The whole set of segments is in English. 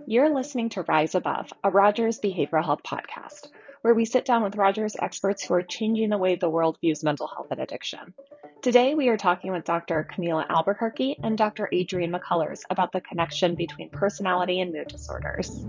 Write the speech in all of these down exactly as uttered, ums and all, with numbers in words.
You're listening to Rise Above, a Rogers Behavioral Health podcast, where we sit down with Rogers experts who are changing the way the world views mental health and addiction. Today, we are talking with Doctor Camila Albuquerque and Doctor Adrienne McCullers about the connection between personality and mood disorders.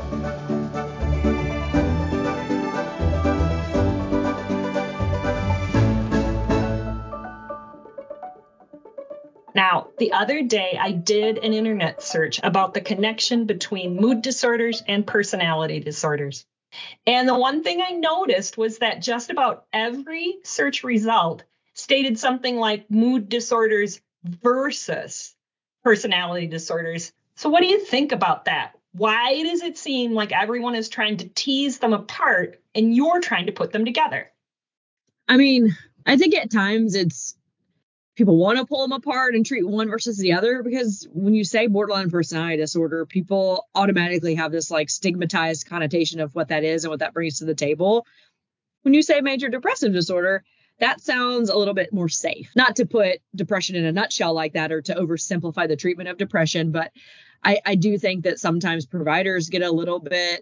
Now, the other day, I did an internet search about the connection between mood disorders and personality disorders. And the one thing I noticed was that just about every search result stated something like mood disorders versus personality disorders. So what do you think about that? Why does it seem like everyone is trying to tease them apart and you're trying to put them together? I mean, I think at times it's people want to pull them apart and treat one versus the other, because when you say borderline personality disorder, people automatically have this like stigmatized connotation of what that is and what that brings to the table. When you say major depressive disorder, that sounds a little bit more safe. Not to put depression in a nutshell like that or to oversimplify the treatment of depression, but I, I do think that sometimes providers get a little bit,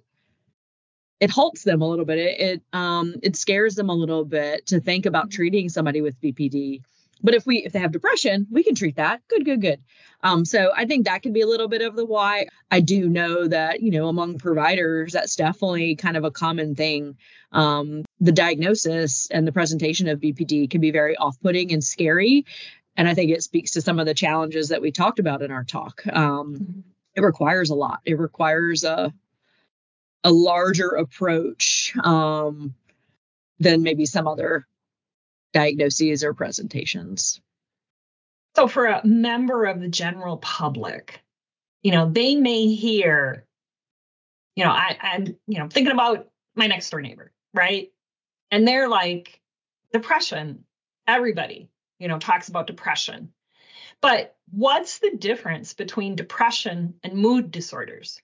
it halts them a little bit. It, it um it scares them a little bit to think about treating somebody with B P D. But if we if they have depression, we can treat that. Good, good, good. Um, so I think that could be a little bit of the why. I do know that, you know, among providers, that's definitely kind of a common thing. Um, the diagnosis and the presentation of B P D can be very off-putting and scary. And I think it speaks to some of the challenges that we talked about in our talk. Um, it requires a lot. It requires a a larger approach um, than maybe some other diagnoses or presentations. So for a member of the general public, you know, they may hear, you know, I, I'm, you know, thinking about my next door neighbor, right? And they're like, depression, everybody, you know, talks about depression. But what's the difference between depression and mood disorders?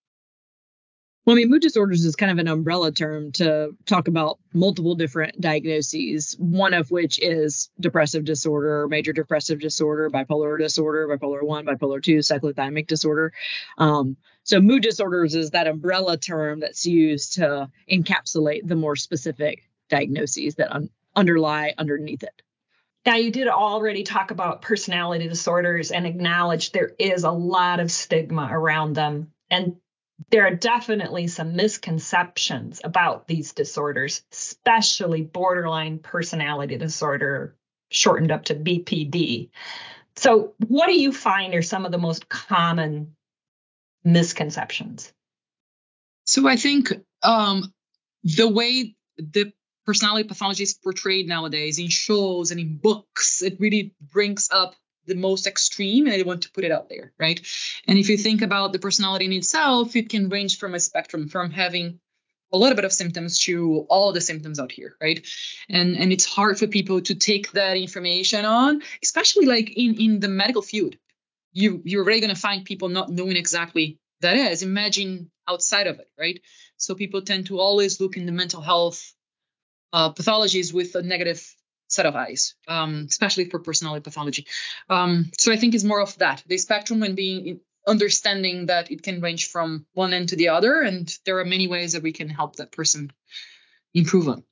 Well, I mean, mood disorders is kind of an umbrella term to talk about multiple different diagnoses, one of which is depressive disorder, major depressive disorder, bipolar disorder, bipolar one, bipolar two, cyclothymic disorder. Um, so mood disorders is that umbrella term that's used to encapsulate the more specific diagnoses that un- underlie underneath it. Now, you did already talk about personality disorders and acknowledge there is a lot of stigma around them. And there are definitely some misconceptions about these disorders, especially borderline personality disorder, shortened up to B P D. So what do you find are some of the most common misconceptions? So I think um, the way the personality pathology is portrayed nowadays in shows and in books, it really brings up the most extreme, and I want to put it out there, right? And if you think about the personality in itself, it can range from a spectrum from having a little bit of symptoms to all the symptoms out here, right? And and it's hard for people to take that information on, especially like in, in the medical field. You, you're already going to find people not knowing exactly that is. Imagine outside of it, right? So people tend to always look in the mental health uh, pathologies with a negative set of eyes, um, especially for personality pathology. Um, so I think it's more of that, the spectrum, and being understanding that it can range from one end to the other, and there are many ways that we can help that person improve on.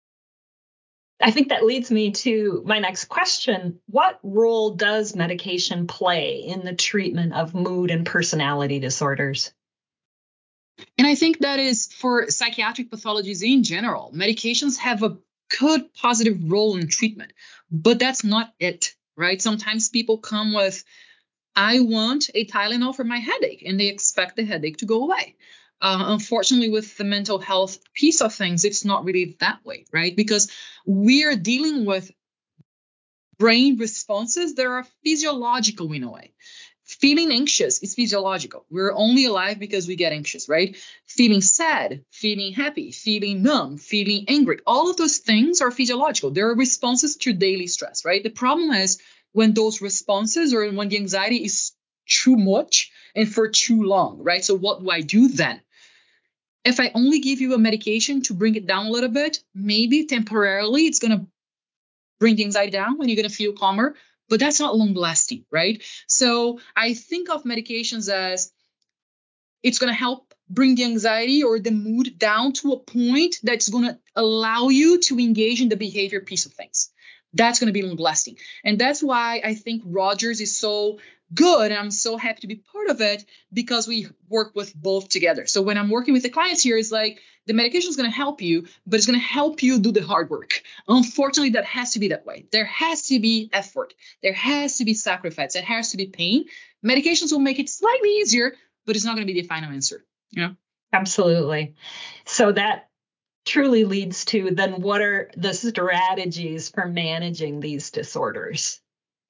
I think that leads me to my next question. What role does medication play in the treatment of mood and personality disorders? And I think that is for psychiatric pathologies in general. Medications have a good positive role in treatment, but that's not it, right? Sometimes people come with, I want a Tylenol for my headache, and they expect the headache to go away. Uh, unfortunately, with the mental health piece of things, it's not really that way, right? Because we are dealing with brain responses that are physiological in a way. Feeling anxious is physiological. We're only alive because we get anxious, right? Feeling sad, feeling happy, feeling numb, feeling angry. All of those things are physiological. There are responses to daily stress, right? The problem is when those responses or when the anxiety is too much and for too long, right? So what do I do then? If I only give you a medication to bring it down a little bit, maybe temporarily it's going to bring the anxiety down and you're going to feel calmer. But that's not long lasting, right? So I think of medications as It's going to help bring the anxiety or the mood down to a point that's going to allow you to engage in the behavior piece of things. That's going to be long lasting. And that's why I think Rogers is so good. And I'm so happy to be part of it because we work with both together. So when I'm working with the clients here, it's like the medication is going to help you, but it's going to help you do the hard work. Unfortunately, that has to be that way. There has to be effort. There has to be sacrifice. There has to be pain. Medications will make it slightly easier, but it's not going to be the final answer. You know? Absolutely. So that truly leads to then what are the strategies for managing these disorders?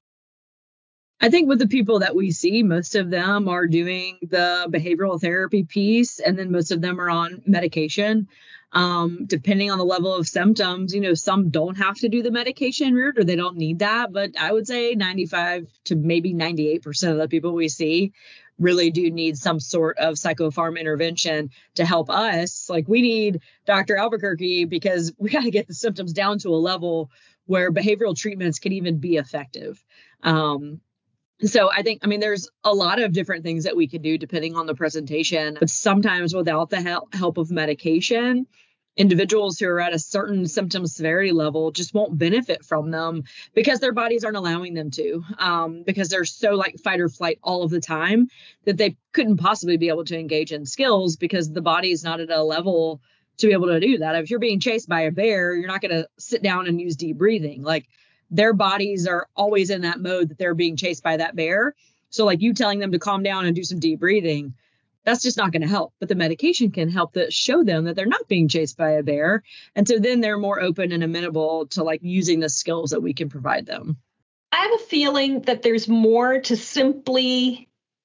I think with the people that we see, most of them are doing the behavioral therapy piece, and then most of them are on medication. Um, depending on the level of symptoms, you know, some don't have to do the medication route or they don't need that. But I would say ninety-five to maybe ninety-eight percent of the people we see really do need some sort of psychopharm intervention to help us. Like we need Doctor Albuquerque because we got to get the symptoms down to a level where behavioral treatments can even be effective. Um, So I think, I mean, there's a lot of different things that we can do depending on the presentation, but sometimes without the help, help of medication, individuals who are at a certain symptom severity level just won't benefit from them because their bodies aren't allowing them to, um, because they're so like fight or flight all of the time that they couldn't possibly be able to engage in skills because the body is not at a level to be able to do that. If you're being chased by a bear, you're not going to sit down and use deep breathing. Like, their bodies are always in that mode that they're being chased by that bear. So like you telling them to calm down and do some deep breathing, that's just not going to help. But the medication can help to show them that they're not being chased by a bear. And so then they're more open and amenable to like using the skills that we can provide them. I have a feeling that there's more to simply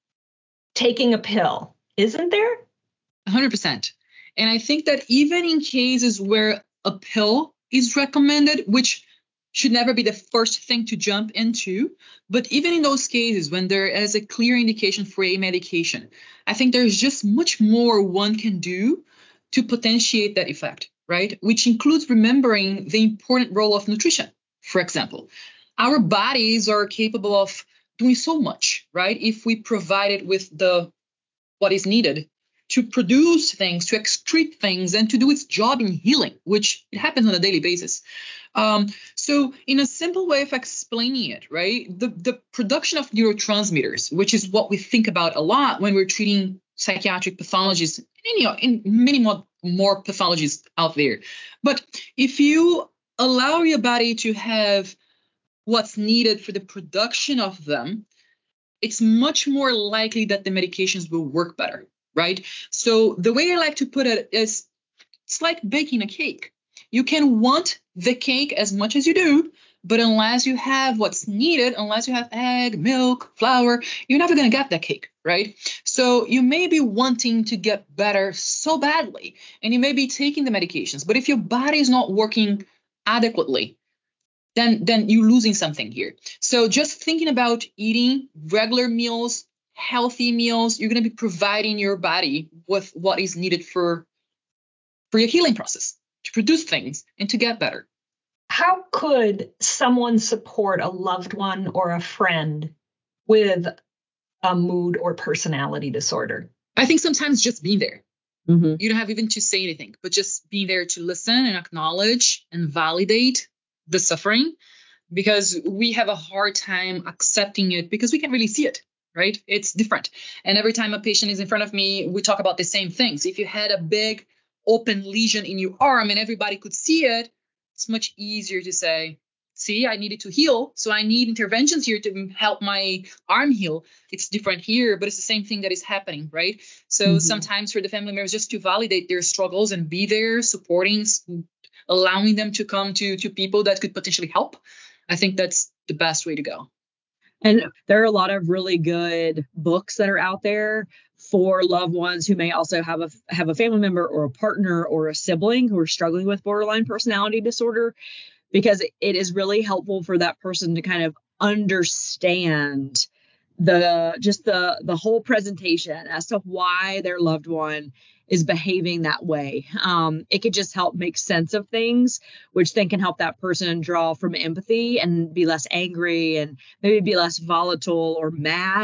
taking a pill, isn't there? one hundred percent. And I think that even in cases where a pill is recommended, which should never be the first thing to jump into. But even in those cases, when there is a clear indication for a medication, I think there's just much more one can do to potentiate that effect, right? Which includes remembering the important role of nutrition. For example, our bodies are capable of doing so much, right? If we provide it with the what is needed to produce things, to excrete things, and to do its job in healing, which it happens on a daily basis. Um, so in a simple way of explaining it, right, the, the production of neurotransmitters, which is what we think about a lot when we're treating psychiatric pathologies, and, you know, in many more, more pathologies out there. But if you allow your body to have what's needed for the production of them, it's much more likely that the medications will work better, right? So the way I like to put it is it's like baking a cake. You can want the cake as much as you do, but unless you have what's needed, unless you have egg, milk, flour, you're never going to get that cake, right? So you may be wanting to get better so badly, and you may be taking the medications, but if your body is not working adequately, then, then you're losing something here. So just thinking about eating regular meals, healthy meals, you're going to be providing your body with what is needed for, for your healing process, to produce things and to get better. How could someone support a loved one or a friend with a mood or personality disorder? I think sometimes just being there. Mm-hmm. You don't have even to say anything, but just being there to listen and acknowledge and validate the suffering, because we have a hard time accepting it because we can't really see it, right? It's different. And every time a patient is in front of me, we talk about the same things. If you had a big open lesion in your arm and everybody could see it, it's much easier to say, see, I needed to heal, so I need interventions here to help my arm heal. It's different here, but it's the same thing that is happening, right? So mm-hmm. sometimes for the family members, just to validate their struggles and be there, supporting, allowing them to come to, to people that could potentially help, I think that's the best way to go. And there are a lot of really good books that are out there for loved ones who may also have a have a family member or a partner or a sibling who are struggling with borderline personality disorder, because it is really helpful for that person to kind of understand the just the the whole presentation as to why their loved one is behaving that way. Um, it could just help make sense of things, which then can help that person draw from empathy and be less angry and maybe be less volatile or mad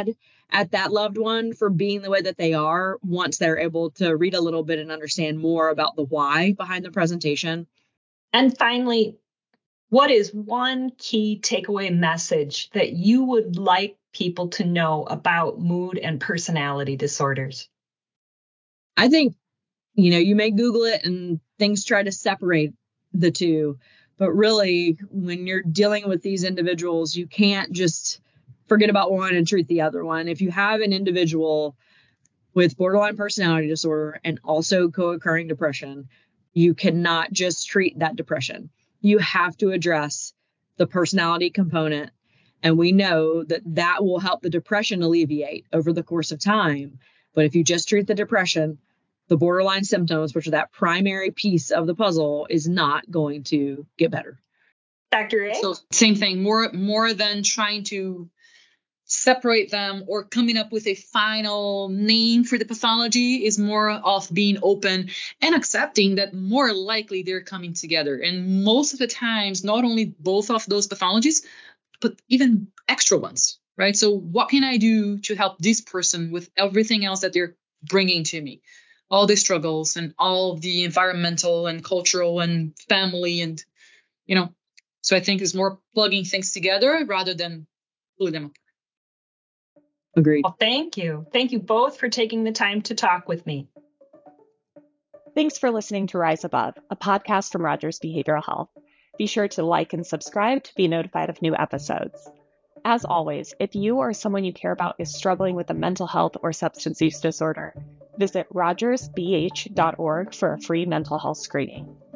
at that loved one for being the way that they are once they're able to read a little bit and understand more about the why behind the presentation. And finally, what is one key takeaway message that you would like people to know about mood and personality disorders? I think, you know, you may Google it and things try to separate the two, but really when you're dealing with these individuals, you can't just forget about one and treat the other one. If you have an individual with borderline personality disorder and also co-occurring depression, you cannot just treat that depression. You have to address the personality component. And we know that that will help the depression alleviate over the course of time. But if you just treat the depression, the borderline symptoms, which are that primary piece of the puzzle, is not going to get better. Doctor A? So same thing, more more than trying to separate them or coming up with a final name for the pathology is more of being open and accepting that more likely they're coming together. And most of the times, not only both of those pathologies, but even extra ones, right? So what can I do to help this person with everything else that they're bringing to me? All the struggles and all the environmental and cultural and family and, you know, so I think it's more plugging things together rather than pulling them apart. Agreed. Well, thank you. Thank you both for taking the time to talk with me. Thanks for listening to Rise Above, a podcast from Rogers Behavioral Health. Be sure to like and subscribe to be notified of new episodes. As always, if you or someone you care about is struggling with a mental health or substance use disorder, visit rogers b h dot org for a free mental health screening.